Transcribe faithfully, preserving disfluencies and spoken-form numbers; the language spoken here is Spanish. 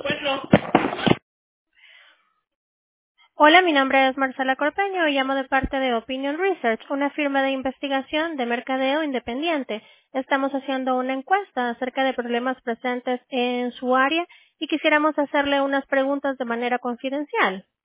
Bueno, Hola, mi nombre es Marcela Corpeño y llamo de parte de Opinion Research, una firma de investigación de mercadeo independiente. Estamos haciendo una encuesta acerca de problemas presentes en su área y quisiéramos hacerle unas preguntas de manera confidencial.